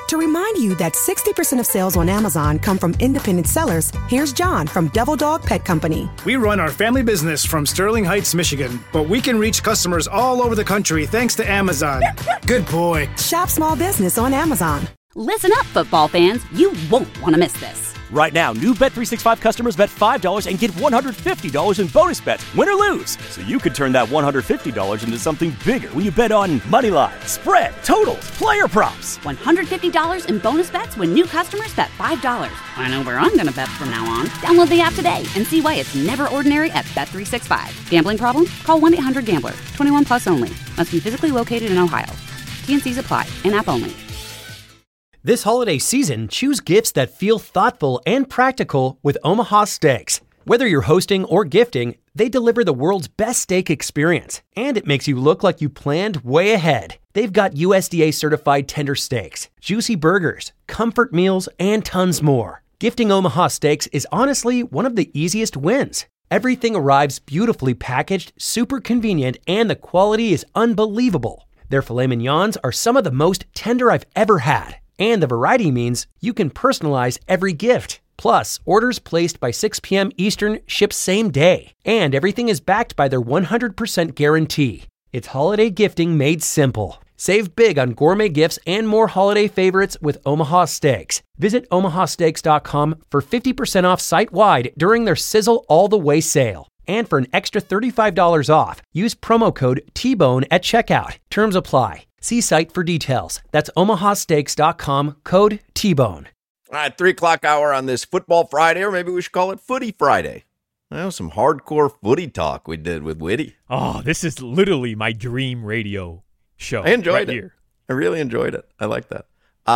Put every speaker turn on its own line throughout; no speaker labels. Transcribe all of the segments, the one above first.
To remind you that 60% of sales on Amazon come from independent sellers, here's John from Devil Dog Pet Company.
We run our family business from Sterling Heights, Michigan, but we can reach customers all over the country thanks to Amazon. Good boy.
Shop small business on Amazon.
Listen up, football fans. You won't want to miss this.
Right now, new Bet365 customers bet $5 and get $150 in bonus bets, win or lose. So you could turn that $150 into something bigger when you bet on money line, spread, totals, player props.
$150 in bonus bets when new customers bet $5. I know where I'm going to bet from now on. Download the app today and see why it's never ordinary at Bet365. Gambling problem? Call 1-800-GAMBLER. 21 plus only. Must be physically located in Ohio. T&Cs apply. In-app only.
This holiday season, choose gifts that feel thoughtful and practical with Omaha Steaks. Whether you're hosting or gifting, they deliver the world's best steak experience, and it makes you look like you planned way ahead. They've got USDA certified tender steaks, juicy burgers, comfort meals, and tons more. Gifting Omaha Steaks is honestly one of the easiest wins. Everything arrives beautifully packaged, super convenient, and the quality is unbelievable. Their filet mignons are some of the most tender I've ever had. And the variety means you can personalize every gift. Plus, orders placed by 6 p.m. Eastern ship same day. And everything is backed by their 100% guarantee. It's holiday gifting made simple. Save big on gourmet gifts and more holiday favorites with Omaha Steaks. Visit omahasteaks.com for 50% off site-wide during their Sizzle All the Way sale. And for an extra $35 off, use promo code TBONE at checkout. Terms apply. See site for details. That's omahasteaks.com, code TBONE.
All right, 3 o'clock hour on this Football Friday, or maybe we should call it Footy Friday. Well, some hardcore footy talk we did with Whitty.
Oh, this is literally my dream radio show.
I enjoyed it.
Here.
I really enjoyed it. I like that.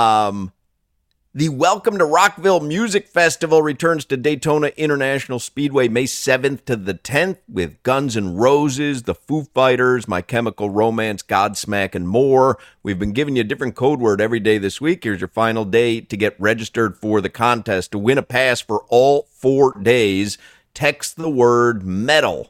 The Welcome to Rockville Music Festival returns to Daytona International Speedway May 7th to the 10th with Guns N' Roses, the Foo Fighters, My Chemical Romance, Godsmack, and more. We've been giving you a different code word every day this week. Here's your final day to get registered for the contest. To win a pass for all 4 days, text the word METAL,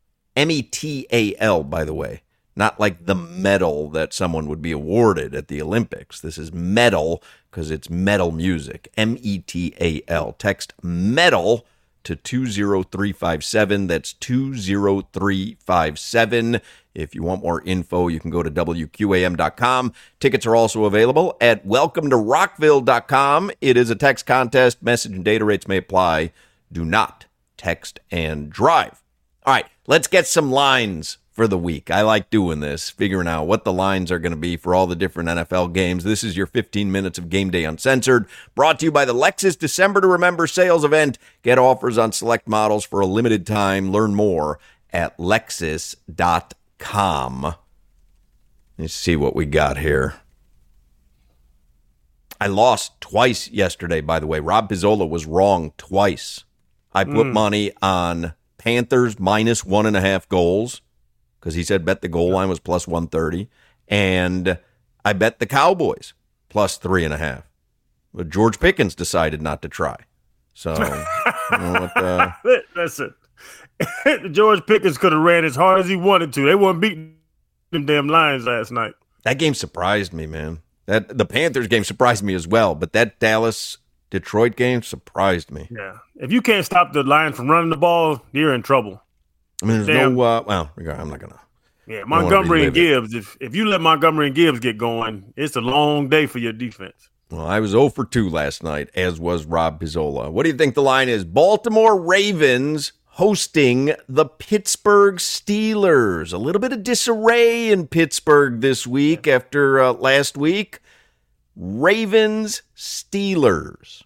METAL, by the way. Not like the medal that someone would be awarded at the Olympics. This is metal because it's metal music. METAL. Text metal to 20357. That's 20357. If you want more info, you can go to WQAM.com. Tickets are also available at welcometorockville.com. It is a text contest. Message and data rates may apply. Do not text and drive. All right, let's get some lines for the week. I like doing this, figuring out what the lines are going to be for all the different NFL games. This is your 15 minutes of Game Day Uncensored, brought to you by the Lexus December to Remember sales event. Get offers on select models for a limited time. Learn more at Lexus.com. Let's see what we got here. I lost twice yesterday, by the way. Rob Pizzola was wrong twice. I put money on Panthers minus 1.5 goals, because he said bet the goal line was plus 130. And I bet the Cowboys plus 3.5. But George Pickens decided not to try. So,
listen, George Pickens could have ran as hard as he wanted to. They weren't beating them damn Lions last night.
That game surprised me, man. The Panthers game surprised me as well. But that Dallas-Detroit game surprised me.
Yeah. If you can't stop the Lions from running the ball, you're in trouble.
I mean, there's no, I'm not going to.
Yeah, Montgomery and Gibbs. If you let Montgomery and Gibbs get going, it's a long day for your defense.
Well, I was 0 for 2 last night, as was Rob Pizzola. What do you think the line is? Baltimore Ravens hosting the Pittsburgh Steelers. A little bit of disarray in Pittsburgh this week after last week. Ravens, Steelers.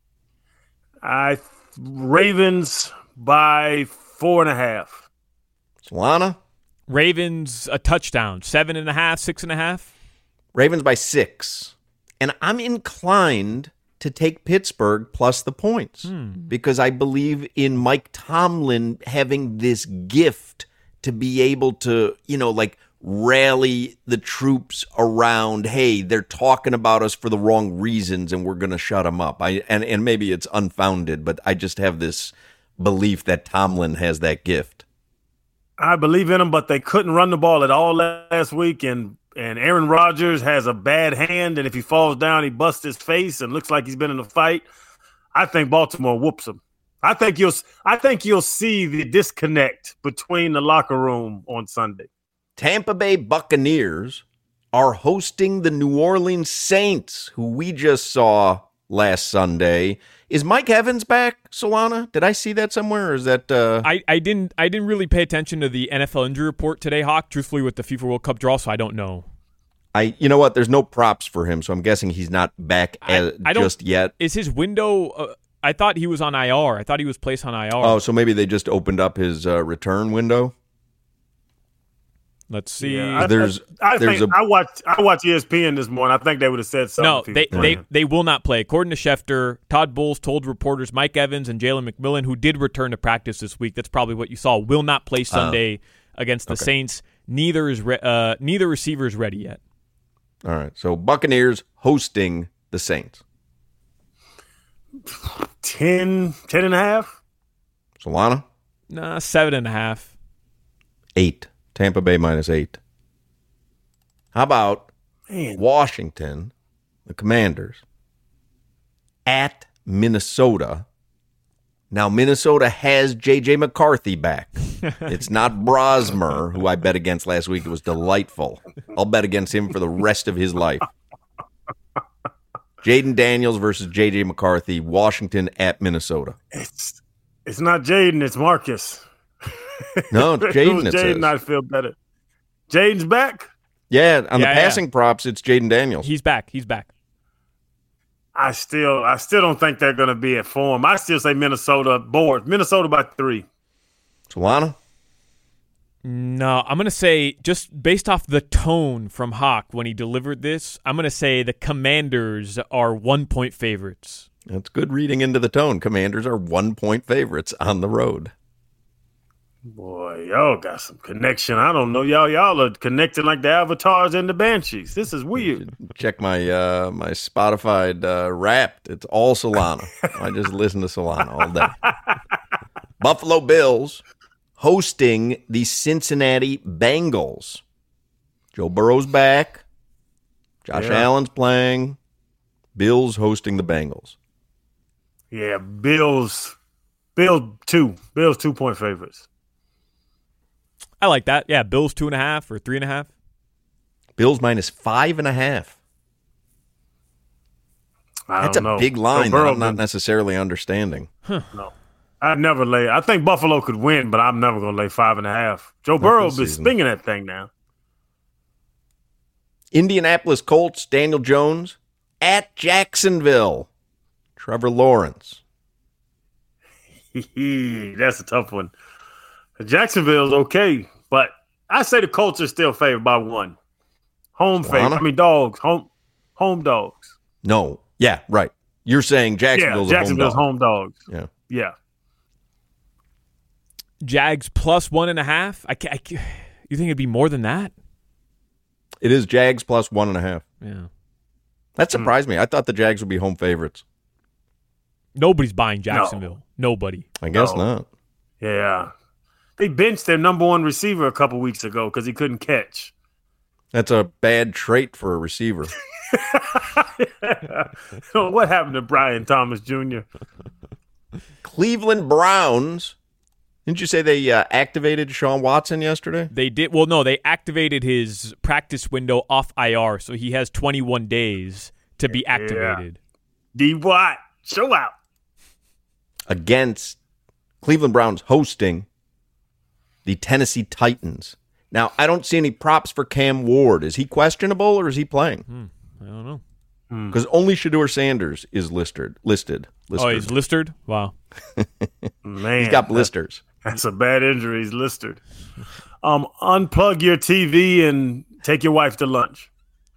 Ravens by 4.5.
Solana?
Ravens a touchdown. 7.5, 6.5.
Ravens by 6. And I'm inclined to take Pittsburgh plus the points because I believe in Mike Tomlin having this gift to be able to, rally the troops around, hey, they're talking about us for the wrong reasons and we're going to shut them up. And maybe it's unfounded, but I just have this belief that Tomlin has that gift.
I believe in them, but they couldn't run the ball at all last week, and and Aaron Rodgers has a bad hand, and if he falls down, he busts his face and looks like he's been in a fight, I think Baltimore whoops him. I think you'll see the disconnect between the locker room on Sunday.
Tampa Bay Buccaneers are hosting the New Orleans Saints, who we just saw last Sunday. Is Mike Evans back, Solana? Did I see that somewhere, or is that
I didn't really pay attention to the NFL injury report today, Hawk, truthfully, with the FIFA World Cup draw, so I don't know.
You know what? There's no props for him, so I'm guessing he's not back just yet.
Is his window I thought he was on IR. I thought he was placed on IR.
Oh, so maybe they just opened up his return window?
Let's see.
Yeah, I watched ESPN this morning. I think they would have said something.
No, they will not play. According to Schefter, Todd Bowles told reporters Mike Evans and Jalen McMillan, who did return to practice this week, that's probably what you saw, will not play Sunday against the Saints. Neither receiver is ready yet.
All right, so Buccaneers hosting the Saints.
10.5.
Solana?
Nah, 7.5.
8. Tampa Bay -8. How about Washington, the Commanders, at Minnesota? Now, Minnesota has J.J. McCarthy back. It's not Brosmer, who I bet against last week. It was delightful. I'll bet against him for the rest of his life. Jaden Daniels versus J.J. McCarthy, Washington at Minnesota.
It's not Jaden, it's Marcus.
No, it's Jaden.
Jaden, I feel better. Jaden's back?
Yeah, on the passing props, it's Jaden Daniels.
He's back. I
still don't think they're going to be at form. I still say Minnesota board. Minnesota by 3.
Solana?
No, I'm going to say, just based off the tone from Hawk when he delivered this, I'm going to say the Commanders are 1-point favorites.
That's good reading into the tone. Commanders are 1-point favorites on the road.
Boy, y'all got some connection. I don't know. Y'all are connected like the avatars and the banshees. This is weird.
Check my my Spotify Wrapped. It's all Solana. I just listen to Solana all day. Buffalo Bills hosting the Cincinnati Bengals. Joe Burrow's back. Josh Allen's playing. Bills hosting the Bengals.
Yeah, Bills 2. Bills 2-point favorites.
I like that. Yeah, Bills 2.5 or 3.5.
Bills -5.5. That's a big line that I'm not necessarily understanding.
No, I'd never lay. I think Buffalo could win, but I'm never going to lay 5.5. Joe Burrow is spinging that thing now.
Indianapolis Colts, Daniel Jones at Jacksonville. Trevor Lawrence.
That's a tough one. Jacksonville's okay, but I say the Colts are still favored by 1. Home favorite. I mean, dogs. Home dogs.
No. Yeah, right. You're saying Jacksonville's
home dogs.
Yeah.
Jags plus 1.5. You think it'd be more than that?
It is Jags plus 1.5.
Yeah.
That surprised me. I thought the Jags would be home favorites.
Nobody's buying Jacksonville.
No.
Nobody.
I guess not.
Yeah. They benched their number 1 receiver a couple weeks ago because he couldn't catch.
That's a bad trait for a receiver.
What happened to Brian Thomas Jr.?
Cleveland Browns. Didn't you say they activated Sean Watson yesterday?
They did. Well, no, they activated his practice window off IR, so he has 21 days to be activated.
D-Watt, show out.
Against Cleveland Browns hosting the Tennessee Titans. Now, I don't see any props for Cam Ward. Is he questionable or is he playing?
I don't know.
Because only Shedeur Sanders is listed.
Oh, he's listed? Wow.
Man.
He's got blisters.
That's a bad injury. He's listed. Unplug your TV and take your wife to lunch.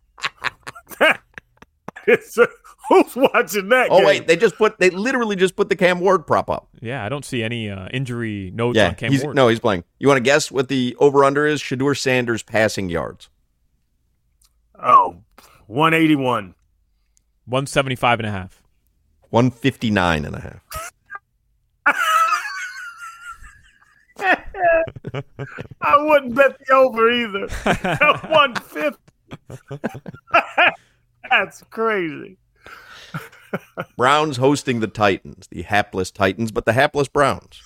Who's watching that game?
Wait, they literally just put the Cam Ward prop up.
Yeah, I don't see any injury notes on Cam Ward.
No, he's playing. You want to guess what the over-under is? Shedeur Sanders passing yards.
181.
175.5.
159.5.
I wouldn't bet the over either. 150. That's crazy.
Browns hosting the Titans, the hapless Titans, but the hapless Browns.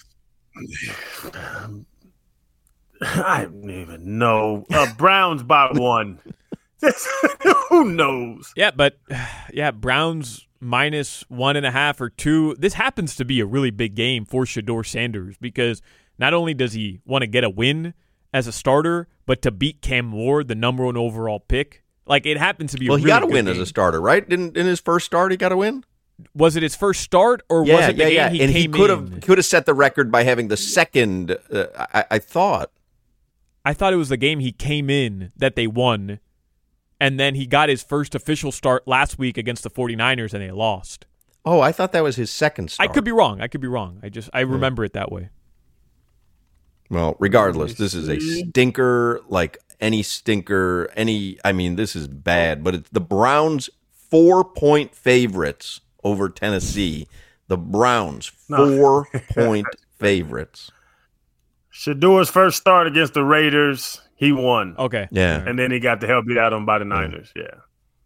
I don't even know. Browns by 1. Who knows?
Yeah, but Browns minus 1.5 or 2. This happens to be a really big game for Shedeur Sanders because not only does he want to get a win as a starter, but to beat Cam Ward, the number 1 overall pick. Like, it happens to be a really
he got a
good
win
game.
as a starter, right? In his first start, he got a win?
Was it his first start, or was it the game he
and
came
he could have set the record by having the second, I thought.
I thought it was the game he came in that they won, and then he got his first official start last week against the 49ers, and they lost.
Oh, I thought that was his second start.
I could be wrong. I remember it that way.
Well, regardless, this is a stinker, like any stinker, this is bad, but it's the Browns 4-point favorites over Tennessee. The Browns 4-point favorites.
Shedeur's first start against the Raiders, he won.
Okay.
Yeah.
And then he got the hell beat out of him by the Niners. Yeah.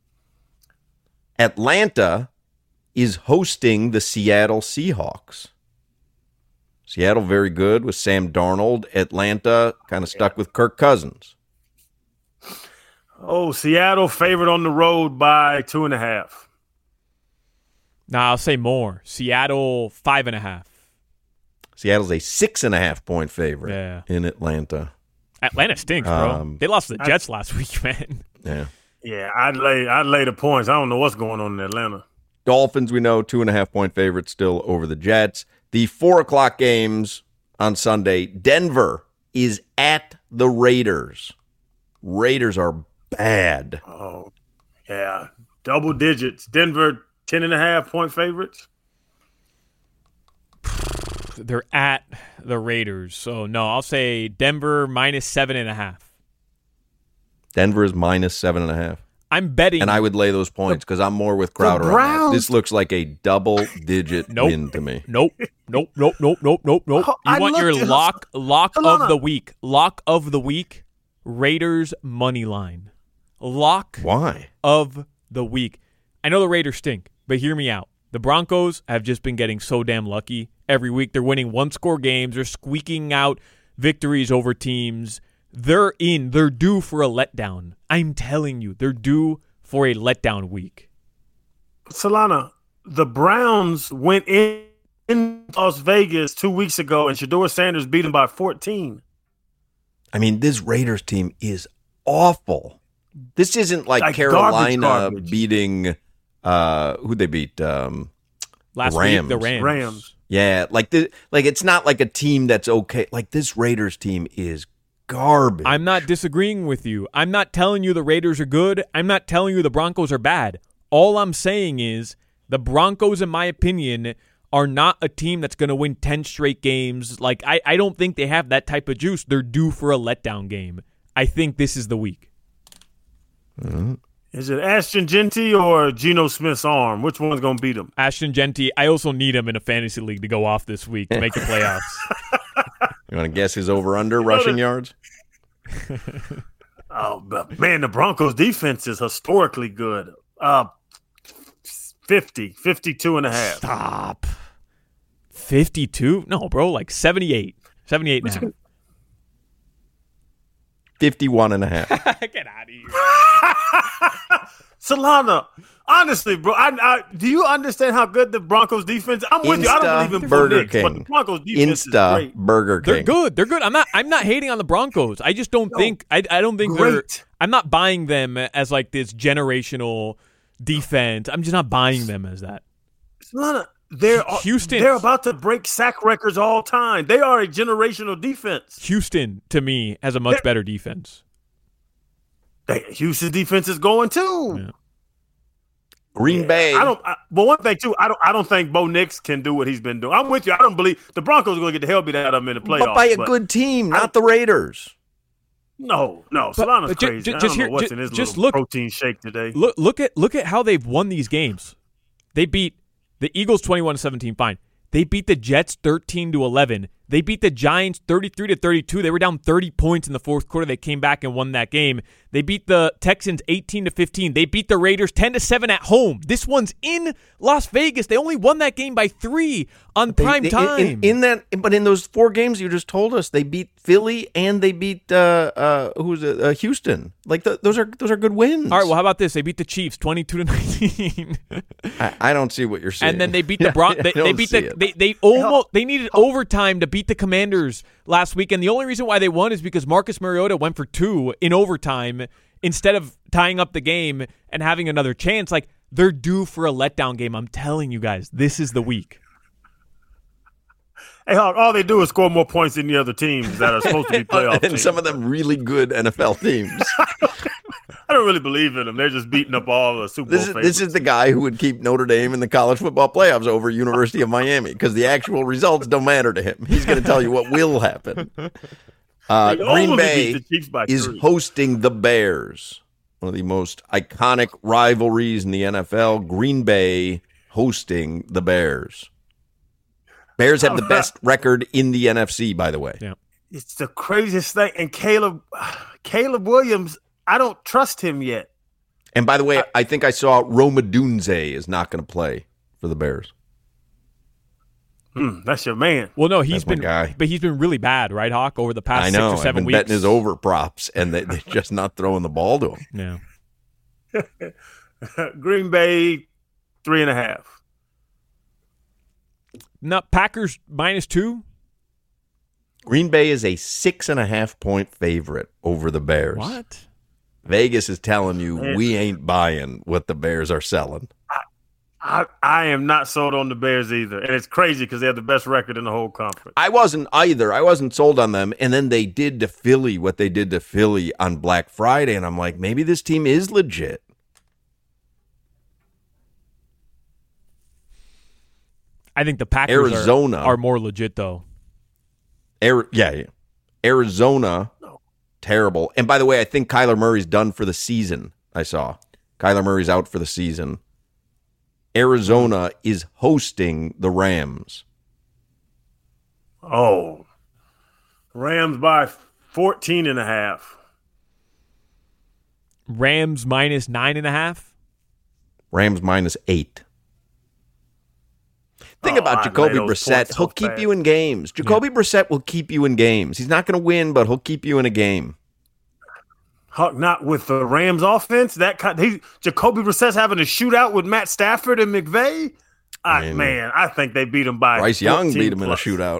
Atlanta is hosting the Seattle Seahawks. Seattle very good with Sam Darnold. Atlanta kind of stuck with Kirk Cousins.
Oh, Seattle favored on the road by 2.5.
Nah, I'll say more. Seattle 5.5.
Seattle's a 6.5-point favorite in Atlanta.
Atlanta stinks, bro. They lost to the Jets last week, man.
Yeah.
Yeah, I'd lay the points. I don't know what's going on in Atlanta.
Dolphins, we know, 2.5-point favorite still over the Jets. The 4:00 games on Sunday. Denver is at the Raiders. Raiders are bad.
Oh, yeah. Double digits. Denver, 10.5-point favorites.
They're at the Raiders. So, no, I'll say Denver minus 7.5.
Denver is minus 7.5.
I'm betting.
And I would lay those points because I'm more with Crowder on that. This looks like a double-digit win to me.
Nope. You want your lock of the week. Lock of the week, Raiders money line. Lock
Why?
of the week. I know the Raiders stink, but hear me out. The Broncos have just been getting so damn lucky every week. They're winning one-score games. They're squeaking out victories over teams. They're due for a letdown. I'm telling you, they're due for a letdown week.
Solana, the Browns went in Las Vegas 2 weeks ago, and Shedeur Sanders beat them by 14.
I mean, this Raiders team is awful. This isn't like Carolina
garbage.
beating who'd they beat?
Last
Rams.
week, the Rams.
Yeah, like it's not like a team that's okay. Like this Raiders team is garbage.
I'm not disagreeing with you. I'm not telling you the Raiders are good. I'm not telling you the Broncos are bad. All I'm saying is the Broncos, in my opinion, are not a team that's going to win 10 straight games. Like I don't think they have that type of juice. They're due for a letdown game. I think this is the week.
Mm-hmm.
Is it Ashton Genty or Geno Smith's arm? Which one's going to beat him?
Ashton Genty. I also need him in a fantasy league to go off this week to make the playoffs.
You want to guess his over-under rushing yards?
Oh, but man, the Broncos' defense is historically good. 52.5.
Stop. 52? No, bro, like 78. 78.5.
51.5.
Get out of here.
Solana, honestly, bro, do you understand how good the Broncos defense? I'm with you. I don't believe in
Burger
Knicks,
King.
but the Broncos defense is great.
Burger King.
They're good. I'm not hating on the Broncos. I just don't think I don't think
great.
I'm not buying them as like this generational defense. I'm just not buying them as that.
Solana,
Houston.
They're about to break sack records all time. They are a generational defense.
Houston, to me, has a much better defense.
Houston's defense is going too.
Yeah.
Green Bay.
But one thing too, I don't think Bo Nix can do what he's been doing. I'm with you. I don't believe the Broncos are going to get the hell beat out of them in the playoffs.
But by a good team, not the Raiders.
No, Solana's crazy. I don't know what's in his little protein shake today.
Look at how they've won these games. They beat the Eagles 21-17. Fine. They beat the Jets 13-11. They beat the Giants 33-32. They were down 30 points in the fourth quarter. They came back and won that game. They beat the Texans 18-15. They beat the Raiders 10-7 at home. This one's in Las Vegas. They only won that game by 3 on prime time.
But in those 4 games you just told us, they beat Philly and they beat Houston. Like those are good wins.
All right. Well, how about this? They beat the Chiefs 22-19.
I don't see what you're saying.
And then they beat the Broncos. They needed overtime to beat the Commanders last week, and the only reason why they won is because Marcus Mariota went for 2 in overtime instead of tying up the game and having another chance. Like, they're due for a letdown game. I'm telling you guys, this is the week.
Hey, Hawk, all they do is score more points than the other teams that are supposed to be playoff teams.
And some of them really good NFL teams.
I don't really believe in them. They're just beating up all the Super Bowl favorites.
This is the guy who would keep Notre Dame in the college football playoffs over University of Miami because the actual results don't matter to him. He's going to tell you what will happen. Green Bay is hosting the Bears, one of the most iconic rivalries in the NFL. Green Bay hosting the Bears. Bears have the best record in the NFC, by the way.
Yeah.
It's the craziest thing. And Caleb Williams, I don't trust him yet.
And by the way, I think I saw Rome Odunze is not going to play for the Bears.
That's your man.
Well, no, he's been really bad, right, Hawk, over the past 6 or 7 weeks. I know. I've been
betting his over props, and they're just not throwing the ball to
Yeah.
him.
Green Bay 3.5.
No, Packers -2.
Green Bay is a 6.5-point favorite over the Bears.
What?
Vegas is telling you we ain't buying what the Bears are selling.
I am not sold on the Bears either. And it's crazy because they have the best record in the whole conference.
I wasn't either. I wasn't sold on them. And then they did to Philly what they did to Philly on Black Friday. And I'm like, maybe this team is legit.
I think the Packers are more legit, though.
Arizona, terrible. And by the way, I think Kyler Murray's done for the season. I saw Kyler Murray's out for the season. Arizona is hosting the Rams.
Oh, Rams by 14.5.
Rams -9.5.
Rams -8. Think about Jacoby Brissett. He'll keep you in games. Jacoby Brissett will keep you in games. He's not going to win, but he'll keep you in a game.
Not with the Rams offense. Jacoby Brissett's having a shootout with Matt Stafford and McVay. I think they beat him by
Bryce Young beat him in a shootout.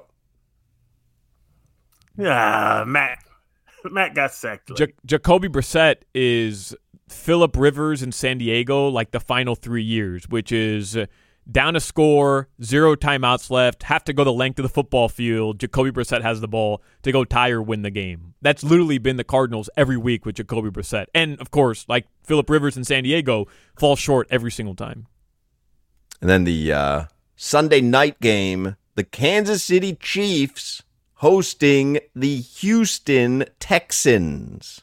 Yeah, Matt got sacked.
Jacoby Brissett is Phillip Rivers in San Diego, like the final 3 years, which is down a score, 0 timeouts left, have to go the length of the football field. Jacoby Brissett has the ball to go tie or win the game. That's literally been the Cardinals every week with Jacoby Brissett. And, of course, like Phillip Rivers in San Diego, falls short every single time.
And then the Sunday night game, the Kansas City Chiefs hosting the Houston Texans.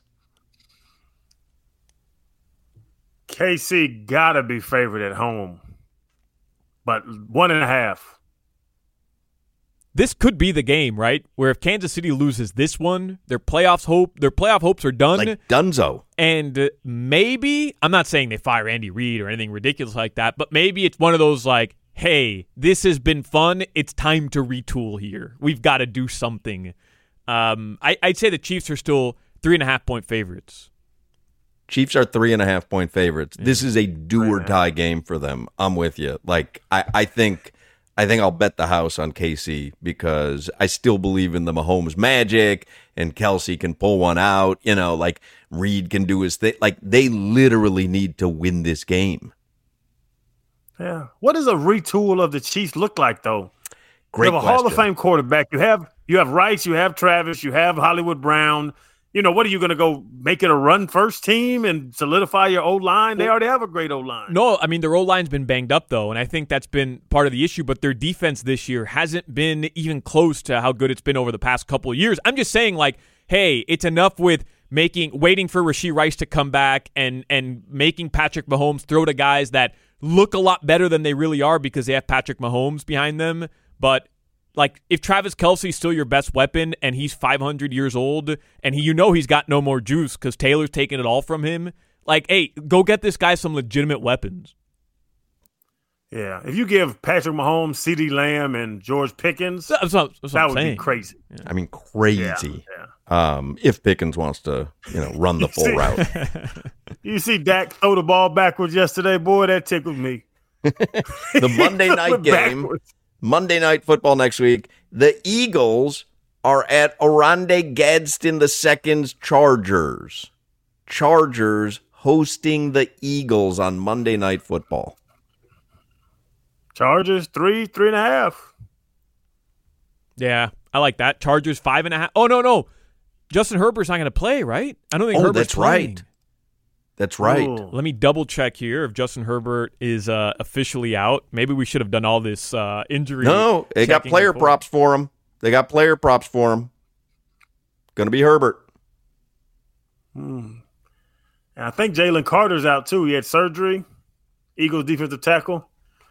KC got to be favored at home. But 1.5.
This could be the game, right? Where if Kansas City loses this one, their playoff hopes are done.
Like Dunzo.
And maybe, I'm not saying they fire Andy Reid or anything ridiculous like that, but maybe it's one of those like, hey, this has been fun. It's time to retool here. We've got to do something. I'd say the Chiefs are still 3.5-point favorites.
Chiefs are 3.5-point favorites. Yeah. This is a do-or-die game for them. I'm with you. Like I think I'll bet the house on KC because I still believe in the Mahomes magic and Kelsey can pull one out. You know, like Reed can do his thing. Like they literally need to win this game.
Yeah. What does a retool of the Chiefs look like, though?
Great
You have a
question.
Hall of Fame quarterback. You have Rice. You have Travis. You have Hollywood Brown. You know, what are you going to go make it a run first team and solidify your O-line? They already have a great O-line.
No, I mean, their O-line's been banged up, though, and I think that's been part of the issue, but their defense this year hasn't been even close to how good it's been over the past couple of years. I'm just saying, like, hey, it's enough with waiting for Rashee Rice to come back and making Patrick Mahomes throw to guys that look a lot better than they really are because they have Patrick Mahomes behind them, but Like, if Travis Kelce's still your best weapon and he's 500 years old and he's got no more juice because Taylor's taking it all from him, like, hey, go get this guy some legitimate weapons.
Yeah, if you give Patrick Mahomes, CeeDee Lamb, and George Pickens,
that would
be crazy.
Yeah. I mean, crazy. Yeah. If Pickens wants to, run the full route.
You see Dak throw the ball backwards yesterday, boy, that tickled me.
The Monday night game. Backwards. Monday Night Football next week. The Eagles are at Oronde Gadsden II's Chargers. Chargers hosting the Eagles on Monday Night Football.
Chargers 3.5.
Yeah, I like that. Chargers 5.5. Oh, no. Justin Herbert's not going to play, right? I don't think Herbert's playing.
That's right.
Ooh.
Let me double check here if Justin Herbert is officially out. Maybe we should have done all this injury.
No, they got player props for him. Going to be Herbert.
And I think Jalen Carter's out too. He had surgery. Eagles defensive tackle.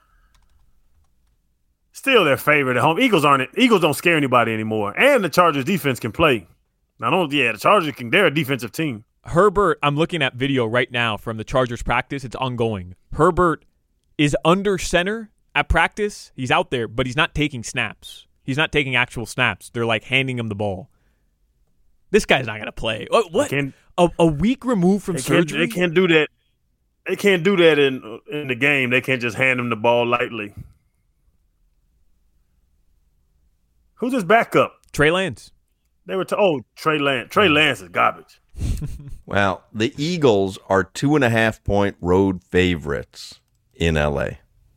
Still their favorite at home. Eagles don't scare anybody anymore. And the Chargers defense can play. The Chargers they're a defensive team.
Herbert, I'm looking at video right now from the Chargers practice. It's ongoing. Herbert is under center at practice. He's out there, but he's not taking snaps. He's not taking actual snaps. They're like handing him the ball. This guy's not going to play. What? A week removed from surgery?
They can't do that. They can't do that in the game. They can't just hand him the ball lightly. Who's his backup?
Trey Lance.
They were Trey Lance. Trey Lance is garbage.
Well, the Eagles are 2.5-point road favorites in LA.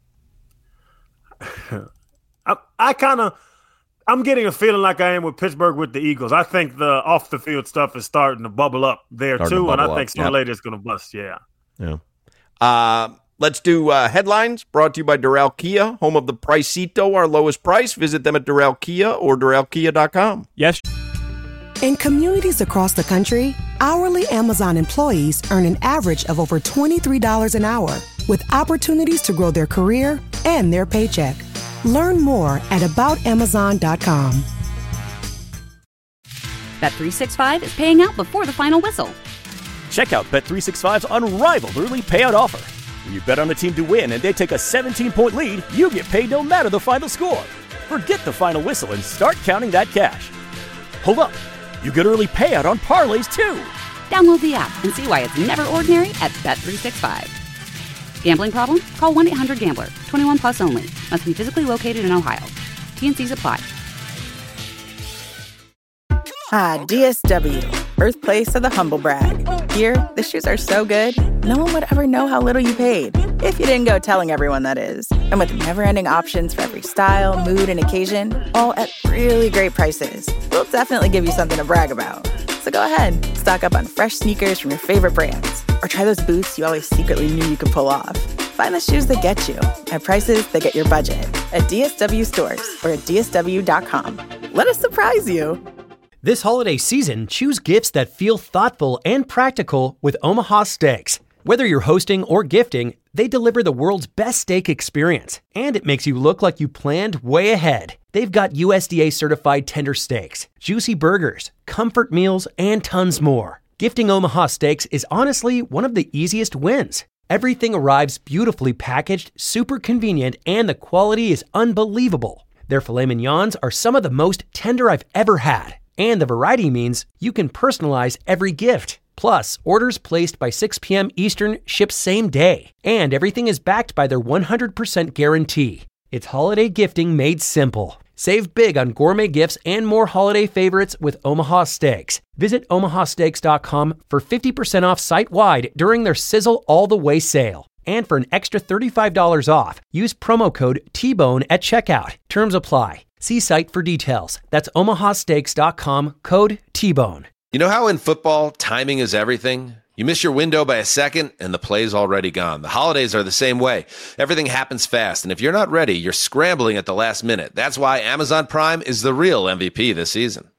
I'm getting a feeling like I am with Pittsburgh with the Eagles. I think the off the field stuff is starting to bubble up there too, and I think sooner or later it's going to bust.
Yeah. Let's do headlines brought to you by Doral Kia, home of the Pricito, our lowest price. Visit them at Doral Kia or DoralKia.com.
Yes.
In communities across the country, hourly Amazon employees earn an average of over $23 an hour, with opportunities to grow their career and their paycheck. Learn more at aboutamazon.com.
Bet365 is paying out before the final whistle.
Check out Bet365's unrivaled early payout offer. When you bet on a team to win and they take a 17-point lead, you get paid no matter the final score. Forget the final whistle and start counting that cash. Hold up. You get early payout on parlays, too.
Download the app and see why it's never ordinary at Bet365. Gambling problem? Call 1-800-GAMBLER. 21 plus only. Must be physically located in Ohio. T&Cs apply.
DSW, birthplace of the humble brag. Here, the shoes are so good, no one would ever know how little you paid. If you didn't go telling everyone, that is. And with never-ending options for every style, mood, and occasion, all at really great prices, we'll definitely give you something to brag about. So go ahead, stock up on fresh sneakers from your favorite brands, or try those boots you always secretly knew you could pull off. Find the shoes that get you at prices that get your budget at DSW stores or at DSW.com. Let us surprise you.
This holiday season, choose gifts that feel thoughtful and practical with Omaha Steaks. Whether you're hosting or gifting, they deliver the world's best steak experience, and it makes you look like you planned way ahead. They've got USDA-certified tender steaks, juicy burgers, comfort meals, and tons more. Gifting Omaha Steaks is honestly one of the easiest wins. Everything arrives beautifully packaged, super convenient, and the quality is unbelievable. Their filet mignons are some of the most tender I've ever had. And the variety means you can personalize every gift. Plus, orders placed by 6 p.m. Eastern ship same day. And everything is backed by their 100% guarantee. It's holiday gifting made simple. Save big on gourmet gifts and more holiday favorites with Omaha Steaks. Visit omahasteaks.com for 50% off site-wide during their Sizzle All the Way sale. And for an extra $35 off, use promo code TBONE at checkout. Terms apply. See site for details. That's omahasteaks.com, code TBONE.
You know how in football, timing is everything? You miss your window by a second, and the play's already gone. The holidays are the same way. Everything happens fast, and if you're not ready, you're scrambling at the last minute. That's why Amazon Prime is the real MVP this season.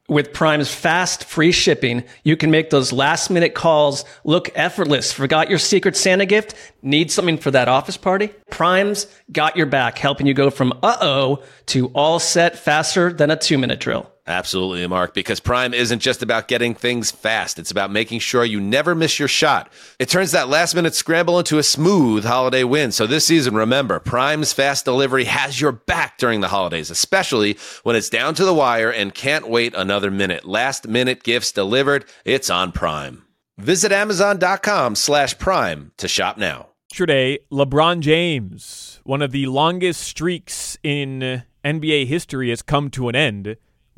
With Prime's fast, free shipping, you can make those last-minute calls look effortless. Forgot your Secret Santa gift? Need something for that office party? Prime's got your back, helping you go from uh-oh to all set faster than a 2-minute drill.
Absolutely, Mark, because Prime isn't just about getting things fast. It's about making sure you never miss your shot. It turns that last-minute scramble into a smooth holiday win. So this season, remember, Prime's fast delivery has your back during the holidays, especially when it's down to the wire and can't wait another minute. Last-minute gifts delivered, it's on Prime. Visit Amazon.com/Prime to shop now.
Yesterday, LeBron James, one of the longest streaks in NBA history, has come to an end.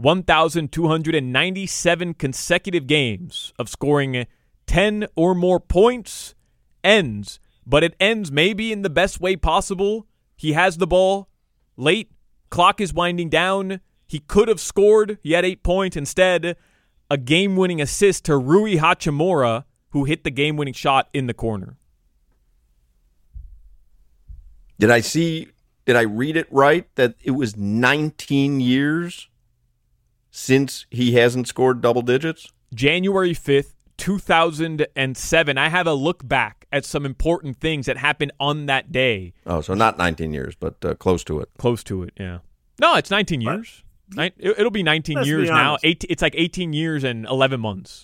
1,297 consecutive games of scoring 10 or more points ends, but it ends maybe in the best way possible. He has the ball late, clock is winding down. He could have scored. He had 8 points. Instead, a game-winning assist to Rui Hachimura, who hit the game-winning shot in the corner.
Did I read it right that it was 19 years since he hasn't scored double digits?
January 5th, 2007. I have a look back at some important things that happened on that day.
Oh, so not 19 years, but close to it.
Close to it, yeah. No, it's 19 years. It'll be 19 years now. It's like 18 years and 11 months.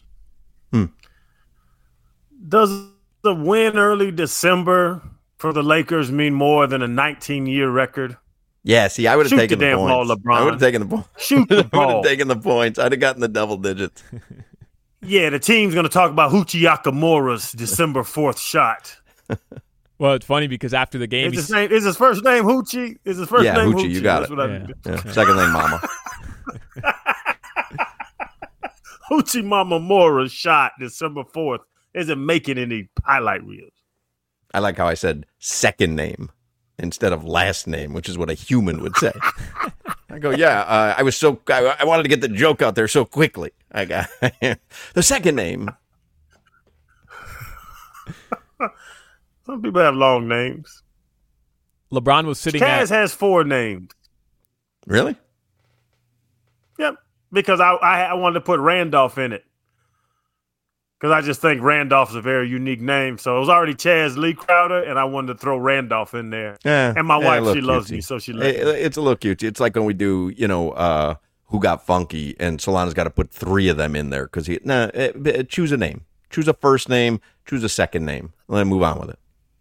Does the win early December for the Lakers mean more than a 19-year record?
Yeah, see, I would have taken the points.
Ball, LeBron.
I would have taken the points.
Shoot the ball.
I would have taken the points. I'd have gotten the double digits.
Yeah, the team's going to talk about Hoochie Yakamura's December 4th shot.
Well, it's funny because after the game,
is his first name Hoochie? Is his first name Hoochie?
You got it. Second name Mama.
Hoochie Mamamura's shot December 4th isn't making any highlight reels.
I like how I said second name instead of last name, which is what a human would say. I go, I wanted to get the joke out there so quickly. I got the second name.
Some people have long names.
LeBron was sitting
Chaz has 4 names.
Really?
Yep. Because I wanted to put Randolph in it. Because I just think Randolph's a very unique name. So it was already Chaz Lee Crowder, and I wanted to throw Randolph in there. And my wife, she loves me, so she loves me.
It's a little cute. It's like when we do, Who Got Funky, and Solana's got to put 3 of them in there. Because choose a name. Choose a first name. Choose a second name. And then move on with it.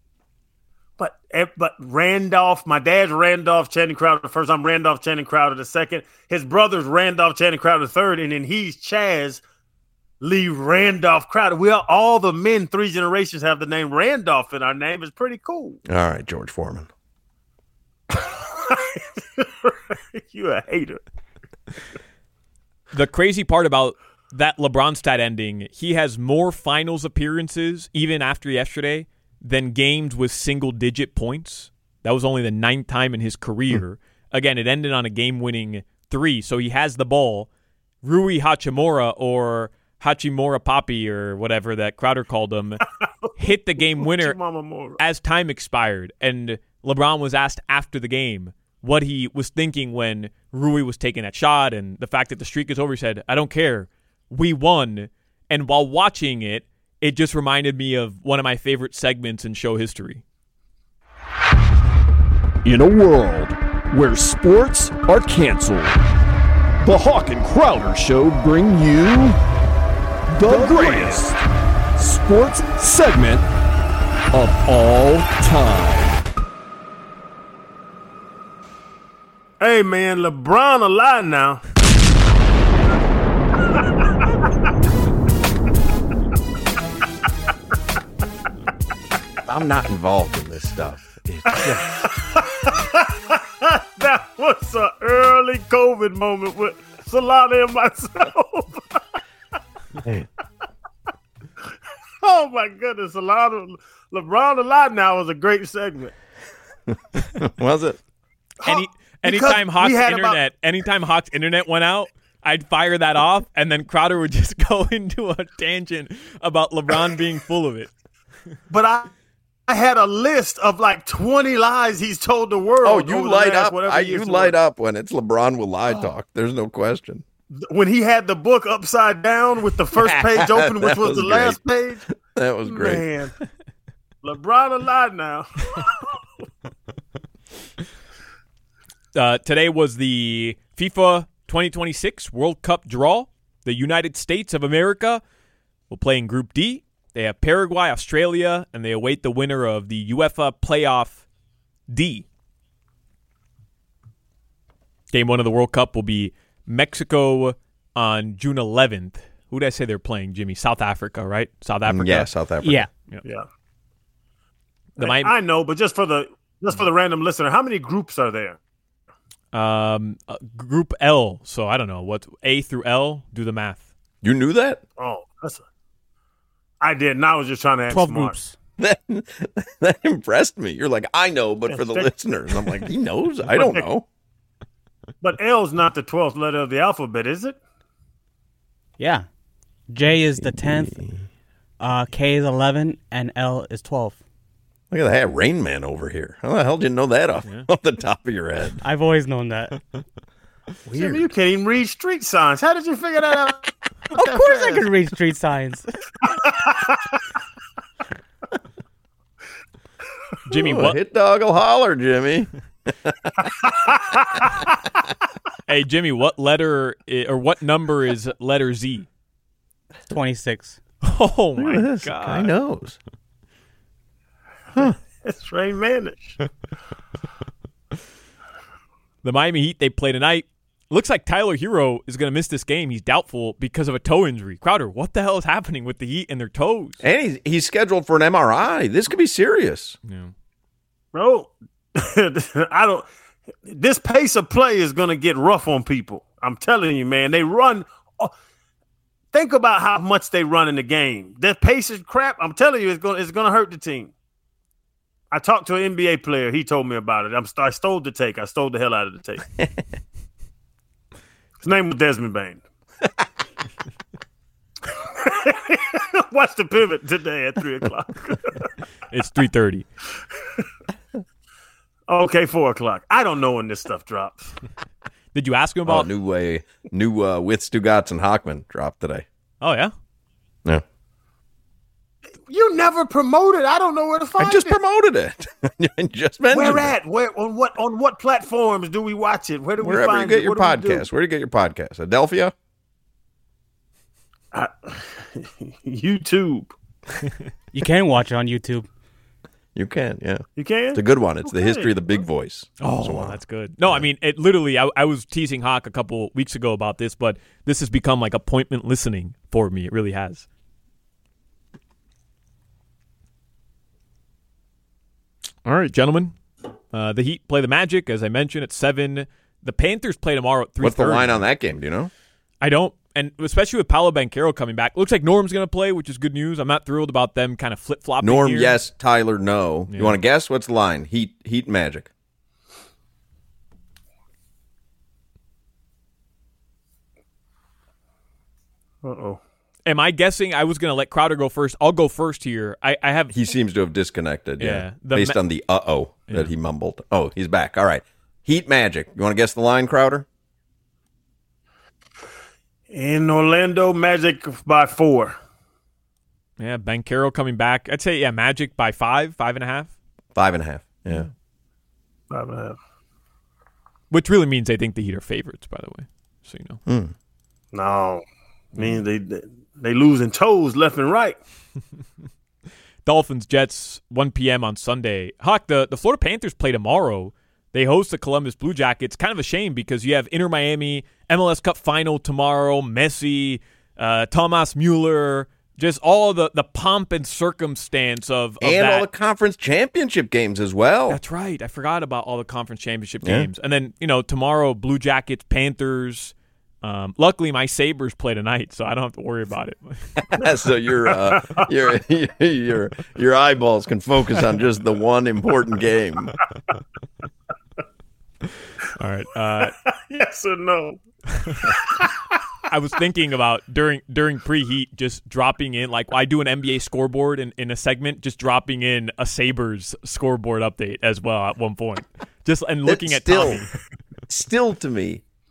But Randolph, my dad's Randolph Channing Crowder the first. I'm Randolph Channing Crowder the second. His brother's Randolph Channing Crowder the third. And then he's Chaz Lee Randolph Crowder. All the men 3 generations have the name Randolph in our name. It's pretty cool.
All right, George Foreman.
You a hater.
The crazy part about that LeBron stat ending, he has more finals appearances, even after yesterday, than games with single-digit points. That was only the 9th time in his career. Again, it ended on a game-winning 3, so he has the ball. Rui Hachimura, or Hachimura Papi, or whatever that Crowder called him, hit the game winner as time expired. And LeBron was asked after the game what he was thinking when Rui was taking that shot, and the fact that the streak is over. He said, I don't care. We won. And while watching it, it just reminded me of one of my favorite segments in show history.
In a world where sports are canceled, the Hawk and Crowder Show bring you the greatest sports segment of all time.
Hey, man, LeBron alive now.
I'm not involved in this stuff.
That was an early COVID moment with Solana and myself.
Hey.
Oh my goodness, LeBron alive now was a great segment.
Was it?
Anytime Hawk's internet went out, I'd fire that off, and then Crowder would just go into a tangent about LeBron being full of it.
But I had a list of like 20 lies he's told the world.
Oh, you light up. You light up when it's LeBron will lie talk. There's no question.
when he had the book upside down with the first page open, which was the last page.
That was great.
Man, LeBron alive now.
Today was the FIFA 2026 World Cup draw. The United States of America will play in Group D. They have Paraguay, Australia, and they await the winner of the UEFA Playoff D. Game 1 of the World Cup will be Mexico on June 11th. Who did I say they're playing, Jimmy? South Africa, right? South Africa?
Yeah, South Africa.
Yeah.
I know, but just for the random listener, how many groups are there?
Group L. So I don't know what A through L. Do the math.
You knew that?
Oh, I didn't. I was just trying to ask
12
smart.
groups.
That impressed me. You're like, I know, but for the listeners, I'm like, he knows. I don't know.
But L's not the 12th letter of the alphabet, is it?
Yeah. J is the 10th, K is 11, and L is 12.
Look at that Rain Man over here. How the hell did you know that off the top of your head?
I've always known that.
Jimmy, you can't even read street signs. How did you figure that out?
Of course I can read street signs.
Jimmy, what?
Hit dog will holler, Jimmy.
Hey, Jimmy, what letter or what number is letter Z?
26.
Oh, my God.
This guy knows.
It's Rain Manish.
The Miami Heat, they play tonight. Looks like Tyler Hero is going to miss this game. He's doubtful because of a toe injury. Crowder, what the hell is happening with the Heat and their toes?
And he's scheduled for an MRI. This could be serious.
Yeah.
Bro, this pace of play is going to get rough on people. I'm telling you, man. They run. Think about how much they run in the game. That pace is crap. I'm telling you, it's going to hurt the team. I talked to an NBA player. He told me about it. I stole the take. I stole the hell out of the take. His name was Desmond Bain. Watch the pivot today at 3 o'clock.
It's 3:30.
Okay, 4 o'clock. I don't know when this stuff drops.
Did you ask him about
new with Stugotz and Hockman dropped today?
Oh yeah.
Yeah.
You never promoted. I don't know where to find it.
I just promoted it. I just mentioned
Where at? Where on what platforms do we watch it? Where do we
Wherever
find
you get
it?
your podcast. Where do you get your podcast? Adelphia?
YouTube.
You can watch it on YouTube.
You can, yeah.
You can?
It's a good one. It's the history of the big voice.
Oh, that's good. No, I mean, it literally, I was teasing Hawk a couple weeks ago about this, but this has become like appointment listening for me. It really has. All right, gentlemen. The Heat play the Magic, as I mentioned, at 7. The Panthers play tomorrow at 3:30.
What's the line on that game? Do you know?
I don't. And especially with Paolo Banchero coming back. Looks like Norm's going to play, which is good news. I'm not thrilled about them kind of flip-flopping
Norm,
here.
yes. Tyler, no.
Yeah.
You want to guess? What's the line? Heat Magic.
Uh-oh.
Am I guessing? I was going to let Crowder go first. I'll go first here. I have.
He seems to have disconnected,
Yeah.
based on the that he mumbled. Oh, he's back. All right. Heat Magic. You want to guess the line, Crowder?
In Orlando, Magic by 4.
Yeah, Banchero coming back. I'd say, Magic by 5.5.
5.5. Yeah.
5.5.
Which really means they think the Heat are favorites, by the way. So you know.
No. Means they losing toes left and right.
Dolphins, Jets, 1 p.m. on Sunday. Hawk, the Florida Panthers play tomorrow. They host the Columbus Blue Jackets. Kind of a shame because you have Inter Miami, MLS Cup final tomorrow, Messi, Thomas Mueller, just all the pomp and circumstance of
and
that.
all the conference championship games as well.
That's right. I forgot about all the conference championship games. And then, tomorrow, Blue Jackets, Panthers. Luckily, my Sabres play tonight, so I don't have to worry about it.
So your eyeballs can focus on just the one important game.
All right.
Yes or no?
I was thinking about during preheat just dropping in, like I do an NBA scoreboard in a segment, just dropping in a Sabres scoreboard update as well at one point. Just and looking at Tommy.
Still to me,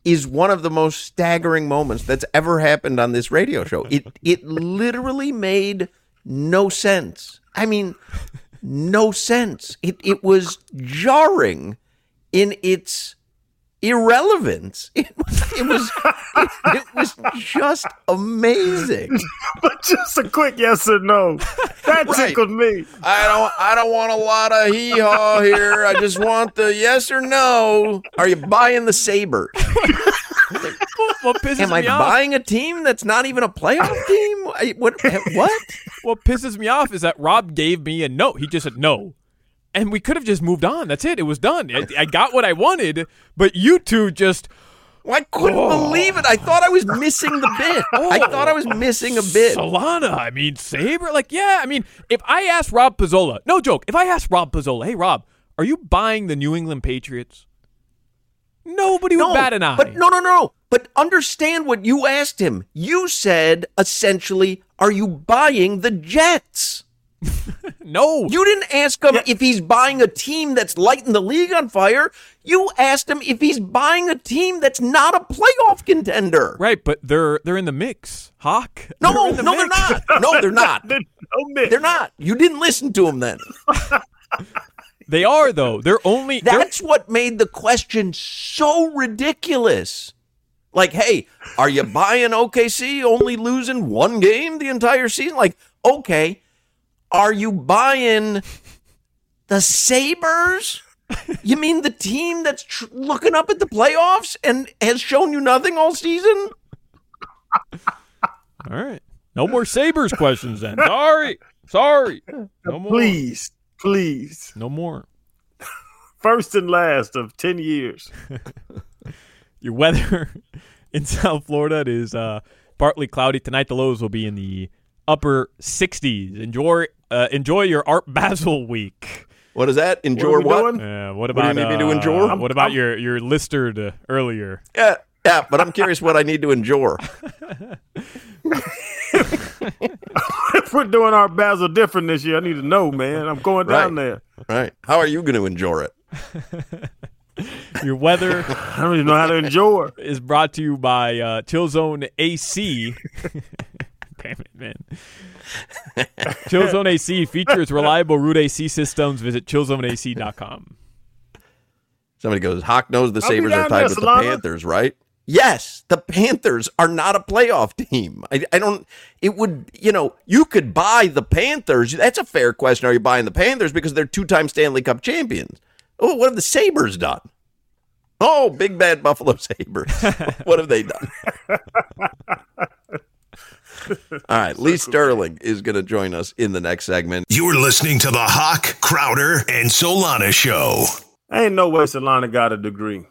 is one of the most staggering moments that's ever happened on this radio show. It literally made no sense. I mean, no sense. It was jarring in its irrelevance. It was just amazing.
But just a quick yes or no. That tickled me.
I don't want a lot of hee-haw here. I just want the yes or no. Are you buying the Sabres?
What pisses
Am I
me off?
buying a team that's not even a playoff team? What?
What pisses me off is that Rob gave me a no. He just said no. And we could have just moved on. That's it. It was done. I got what I wanted, but you two just...
I couldn't believe it. I thought I was missing the bit. I thought I was missing a bit.
Solana, I mean, Sabre, like, yeah. I mean, if I asked Rob Pizzola, no joke, if I asked Rob Pizzola, hey, Rob, are you buying the New England Patriots? Nobody would bat an eye.
But no. But understand what you asked him. You said, essentially, are you buying the Jets?
No.
You didn't ask him if he's buying a team that's lighting the league on fire. You asked him if he's buying a team that's not a playoff contender.
Right, but they're in the mix. Hawk.
No, they're not. No, they're not. They're not. You didn't listen to him then.
They are, though.
That's what made the question so ridiculous. Like, hey, are you buying OKC only losing one game the entire season? Like, okay. Are you buying the Sabres? You mean the team that's looking up at the playoffs and has shown you nothing all season?
All right. No more Sabres questions then. Sorry. No more.
Please.
No more.
First and last of 10 years.
Your weather in South Florida, it is partly cloudy. Tonight the lows will be in the upper 60s. Enjoy your Art Basel week.
What is that? Enjoy what?
What about?
What do you need me to enjoy?
What about your listered earlier?
Yeah, but I'm curious what I need to enjoy.
If we're doing Art Basel different this year, I need to know, man. I'm going down there.
Right. How are you going to enjoy it?
Your weather,
I don't even know how to enjoy it.
Is brought to you by ChillZone AC. Damn it, man. ChillZone AC features reliable root AC systems. Visit chillzoneac.com.
Somebody goes, Hawk knows the Sabres are tied with the Panthers, right? Yes, the Panthers are not a playoff team. You could buy the Panthers. That's a fair question. Are you buying the Panthers? Because they're 2-time Stanley Cup champions. Oh, what have the Sabres done? Oh, big bad Buffalo Sabres. What have they done? All right, Lee Sterling is going to join us in the next segment.
You're listening to the Hawk, Crowder, and Solana Show.
Ain't no way Solana got a degree.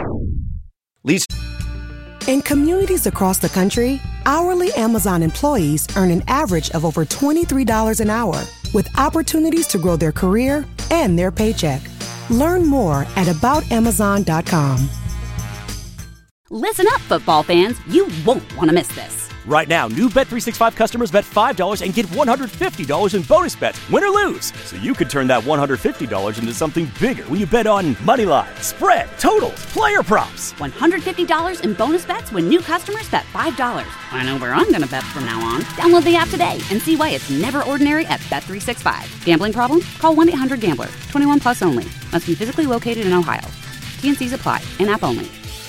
In communities across the country, hourly Amazon employees earn an average of over $23 an hour, with opportunities to grow their career and their paycheck. Learn more at aboutamazon.com.
Listen up, football fans. You won't want to miss this.
Right now, new Bet365 customers bet $5 and get $150 in bonus bets, win or lose. So you could turn that $150 into something bigger when you bet on moneyline, spread, totals, player props.
$150 in bonus bets when new customers bet $5. I know where I'm going to bet from now on. Download the app today and see why it's never ordinary at Bet365. Gambling problem? Call 1-800-GAMBLER. 21 plus only. Must be physically located in Ohio. T&Cs apply. In-app only.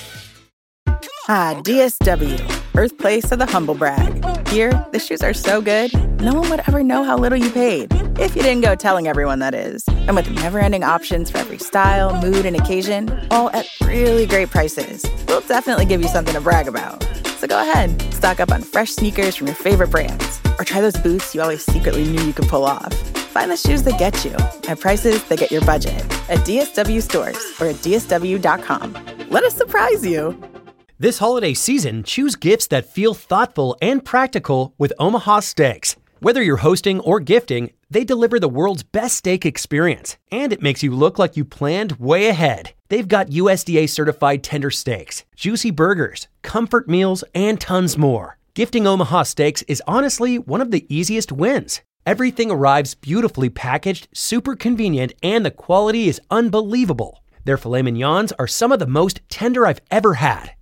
DSW, birthplace of the humble brag. Here, the shoes are so good, no one would ever know how little you paid. If you didn't go telling everyone, that is. And with never-ending options for every style, mood, and occasion, all at really great prices, we'll definitely give you something to brag about. So go ahead, stock up on fresh sneakers from your favorite brands, or try those boots you always secretly knew you could pull off. Find the shoes that get you at prices that get your budget at DSW stores or at DSW.com. Let us surprise you.
This holiday season, choose gifts that feel thoughtful and practical with Omaha Steaks. Whether you're hosting or gifting, they deliver the world's best steak experience, and it makes you look like you planned way ahead. They've got USDA certified tender steaks, juicy burgers, comfort meals, and tons more. Gifting Omaha Steaks is honestly one of the easiest wins. Everything arrives beautifully packaged, super convenient, and the quality is unbelievable. Their filet mignons are some of the most tender I've ever had.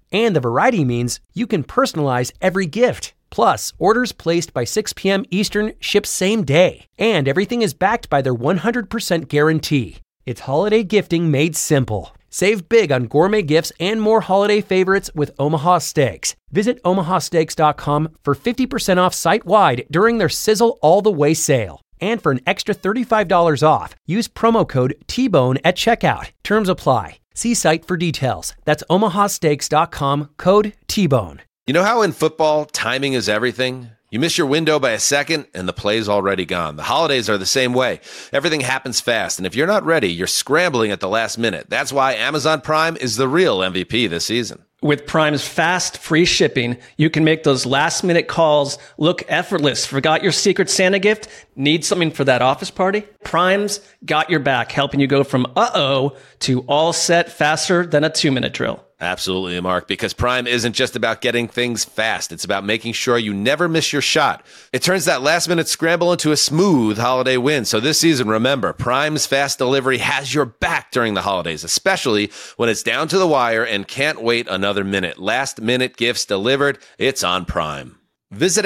And the variety means you can personalize every gift. Plus, orders placed by 6 p.m. Eastern ship same day. And everything is backed by their 100% guarantee. It's holiday gifting made simple. Save big on gourmet gifts and more holiday favorites with Omaha Steaks. Visit omahasteaks.com for 50% off site-wide during their Sizzle All the Way sale. And for an extra $35 off, use promo code TBONE at checkout. Terms apply. See site for details. That's omahasteaks.com, code TBONE.
You know how in football, timing is everything? You miss your window by a second, and the play's already gone. The holidays are the same way. Everything happens fast, and if you're not ready, you're scrambling at the last minute. That's why Amazon Prime is the real MVP this season.
With Prime's fast, free shipping, you can make those last-minute calls look effortless. Forgot your Secret Santa gift? Need something for that office party? Prime's got your back, helping you go from uh-oh to all set faster than a 2-minute drill.
Absolutely, Mark, because Prime isn't just about getting things fast. It's about making sure you never miss your shot. It turns that last-minute scramble into a smooth holiday win. So this season, remember, Prime's fast delivery has your back during the holidays, especially when it's down to the wire and can't wait another minute. Last-minute gifts delivered. It's on Prime. Visit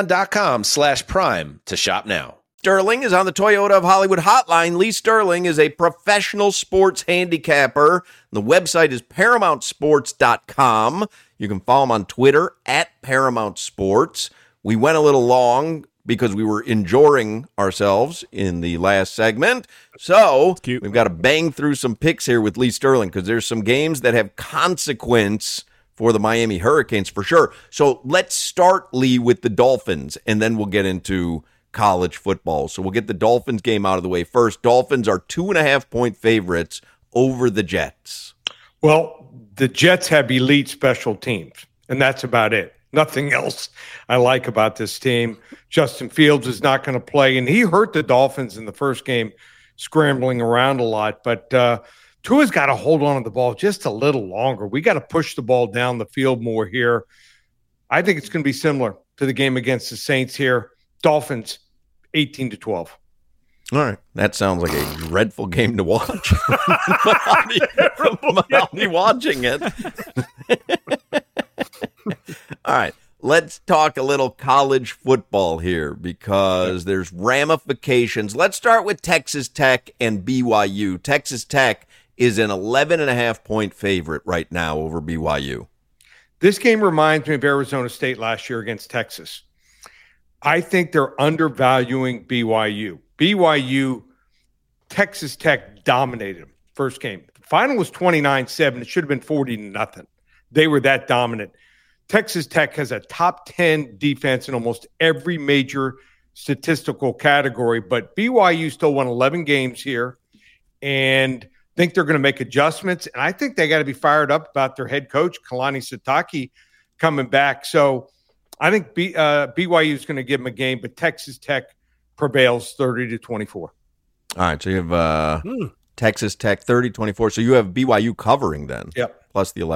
Amazon.com/Prime to shop now.
Sterling is on the Toyota of Hollywood hotline. Lee Sterling is a professional sports handicapper. The website is ParamountSports.com. You can follow him on Twitter at Paramount Sports. We went a little long because we were enjoying ourselves in the last segment. So we've got to bang through some picks here with Lee Sterling because there's some games that have consequence for the Miami Hurricanes for sure. So let's start, Lee, with the Dolphins, and then we'll get into college football. So we'll get the Dolphins game out of the way first. Dolphins are 2.5-point favorites over the Jets.
Well, the Jets have elite special teams, and that's about it. Nothing else I like about this team. Justin Fields is not going to play, and he hurt the Dolphins in the first game, scrambling around a lot. But Tua's got to hold on to the ball just a little longer. We got to push the ball down the field more here. I think it's going to be similar to the game against the Saints here. Dolphins 18-12.
All right. That sounds like a dreadful game to watch. I'll be watching it. All right. Let's talk a little college football here because there's ramifications. Let's start with Texas Tech and BYU. Texas Tech is an 11.5-point favorite right now over BYU.
This game reminds me of Arizona State last year against Texas. I think they're undervaluing BYU. Texas Tech dominated them first game. The final was 29-7. It should have been 40-0. They were that dominant. Texas Tech has a top 10 defense in almost every major statistical category, but BYU still won 11 games here and think they're going to make adjustments. And I think they got to be fired up about their head coach, Kalani Sitake, coming back. So I think BYU is going to give them a game, but Texas Tech prevails 30-24.
All right, so you have Texas Tech 30-24. So you have BYU covering then, plus the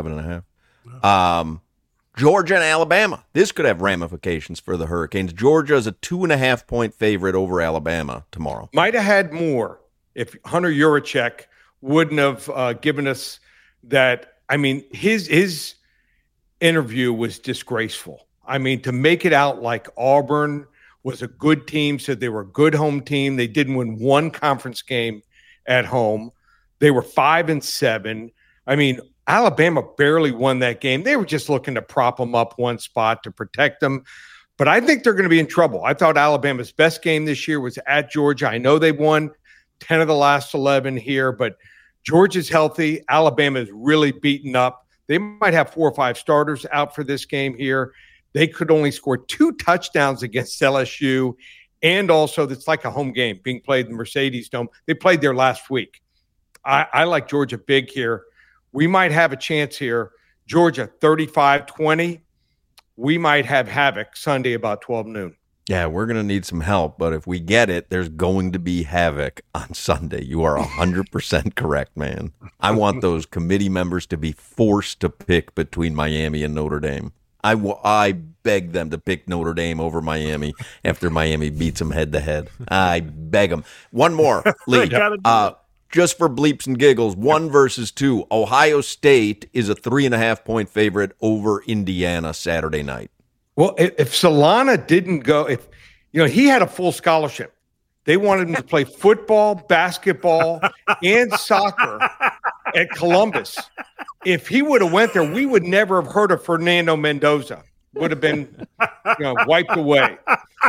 11.5. Georgia and Alabama. This could have ramifications for the Hurricanes. Georgia is a 2.5-point favorite over Alabama tomorrow.
Might have had more if Hunter Yurachek wouldn't have given us that. I mean, his interview was disgraceful. I mean, to make it out like Auburn was a good team, said they were a good home team. They didn't win one conference game at home. They were 5-7. I mean, Alabama barely won that game. They were just looking to prop them up one spot to protect them. But I think they're going to be in trouble. I thought Alabama's best game this year was at Georgia. I know they won 10 of the last 11 here, but Georgia's healthy. Alabama is really beaten up. They might have 4 or 5 starters out for this game here. They could only score 2 touchdowns against LSU, and also it's like a home game being played in the Mercedes Dome. They played there last week. I like Georgia big here. We might have a chance here. Georgia 35-20. We might have havoc Sunday about 12 noon.
Yeah, we're going to need some help, but if we get it, there's going to be havoc on Sunday. You are 100% correct, man. I want those committee members to be forced to pick between Miami and Notre Dame. I beg them to pick Notre Dame over Miami after Miami beats them head-to-head. I beg them. One more, Lee. just for bleeps and giggles, 1 versus 2. Ohio State is a 3.5-point favorite over Indiana Saturday night.
Well, if Solana didn't go, he had a full scholarship. They wanted him to play football, basketball, and soccer at Columbus. If he would have went there, we would never have heard of Fernando Mendoza. Would have been wiped away.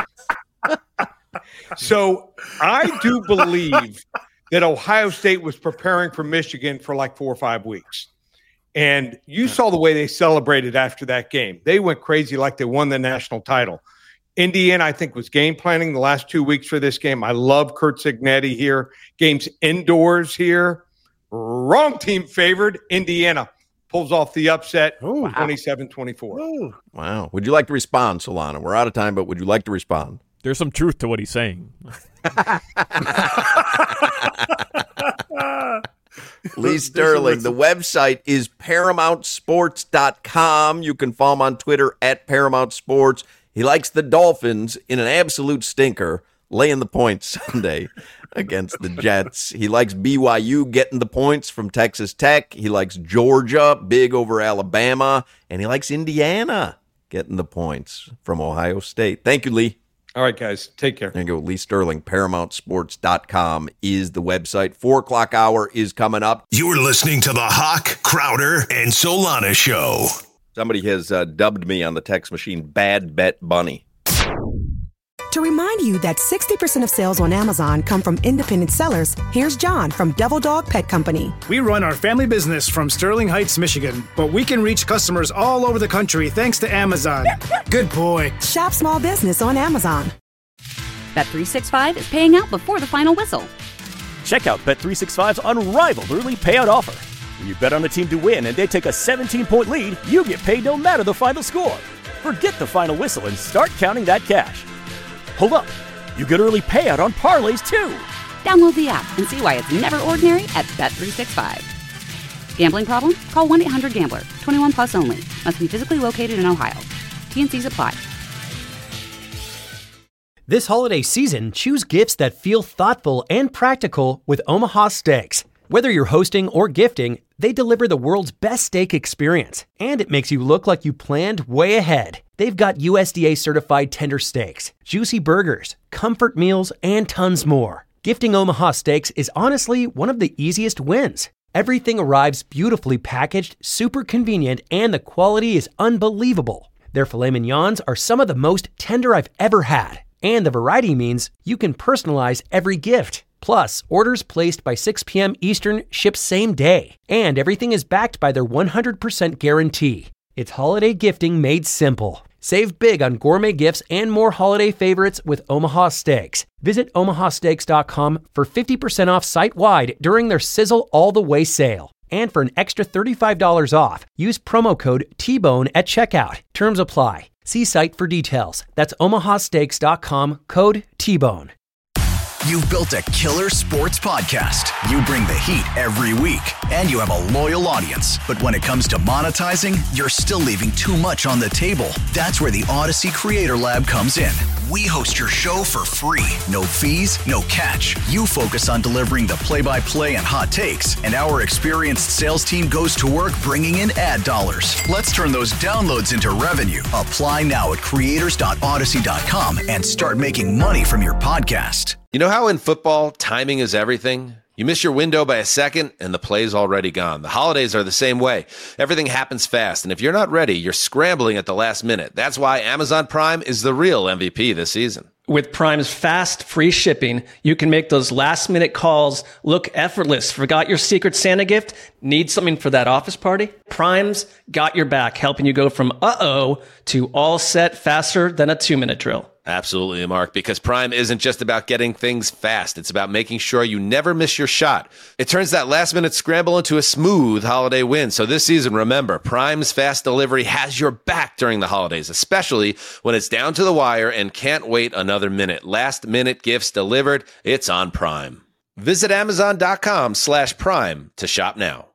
So I do believe that Ohio State was preparing for Michigan for like 4 or 5 weeks. And you saw the way they celebrated after that game. They went crazy like they won the national title. Indiana, I think, was game planning the last 2 weeks for this game. I love Curt Cignetti here. Game's indoors here. Wrong team favored. Indiana pulls off the upset, 27-24.
Wow. Would you like to respond, Solana? We're out of time, but would you like to respond?
There's some truth to what he's saying.
Lee Sterling. The website is ParamountSports.com. You can follow him on Twitter at Paramount Sports. He likes the Dolphins in an absolute stinker, laying the points Sunday against the Jets. He likes BYU getting the points from Texas Tech. He likes Georgia, big over Alabama. And he likes Indiana getting the points from Ohio State. Thank you, Lee.
All right, guys. Take care.
There you go. Lee Sterling, ParamountSports.com is the website. 4 o'clock hour is coming up.
You're listening to the Hawk, Crowder, and Solana Show.
Somebody has dubbed me on the text machine Bad Bet Bunny.
To remind you that 60% of sales on Amazon come from independent sellers, here's John from Devil Dog Pet Company.
We run our family business from Sterling Heights, Michigan, but we can reach customers all over the country thanks to Amazon. Good boy.
Shop small business on Amazon.
Bet365 is paying out before the final whistle.
Check out Bet365's unrivaled early payout offer. When you bet on a team to win and they take a 17-point lead, you get paid no matter the final score. Forget the final whistle and start counting that cash. Hold up. You get early payout on parlays, too.
Download the app and see why it's never ordinary at Bet365. Gambling problem? Call 1-800-GAMBLER. 21 plus only. Must be physically located in Ohio. T&Cs apply.
This holiday season, choose gifts that feel thoughtful and practical with Omaha Steaks. Whether you're hosting or gifting, they deliver the world's best steak experience, and it makes you look like you planned way ahead. They've got USDA-certified tender steaks, juicy burgers, comfort meals, and tons more. Gifting Omaha Steaks is honestly one of the easiest wins. Everything arrives beautifully packaged, super convenient, and the quality is unbelievable. Their filet mignons are some of the most tender I've ever had, and the variety means you can personalize every gift. Plus, orders placed by 6 p.m. Eastern ship same day, and everything is backed by their 100% guarantee. It's holiday gifting made simple. Save big on gourmet gifts and more holiday favorites with Omaha Steaks. Visit omahasteaks.com for 50% off site-wide during their Sizzle All the Way sale. And for an extra $35 off, use promo code TBONE at checkout. Terms apply. See site for details. That's omahasteaks.com, code TBONE.
You've built a killer sports podcast. You bring the heat every week, and you have a loyal audience. But when it comes to monetizing, you're still leaving too much on the table. That's where the Odyssey Creator Lab comes in. We host your show for free. No fees, no catch. You focus on delivering the play-by-play and hot takes, and our experienced sales team goes to work bringing in ad dollars. Let's turn those downloads into revenue. Apply now at creators.odyssey.com and start making money from your podcast.
You know how in football, timing is everything? You miss your window by a second, and the play's already gone. The holidays are the same way. Everything happens fast, and if you're not ready, you're scrambling at the last minute. That's why Amazon Prime is the real MVP this season.
With Prime's fast, free shipping, you can make those last-minute calls look effortless. Forgot your Secret Santa gift? Need something for that office party? Prime's got your back, helping you go from uh-oh to all set faster than a 2-minute drill.
Absolutely, Mark, because Prime isn't just about getting things fast. It's about making sure you never miss your shot. It turns that last-minute scramble into a smooth holiday win. So this season, remember, Prime's fast delivery has your back during the holidays, especially when it's down to the wire and can't wait another minute. Last-minute gifts delivered. It's on Prime. Visit Amazon.com/Prime to shop now.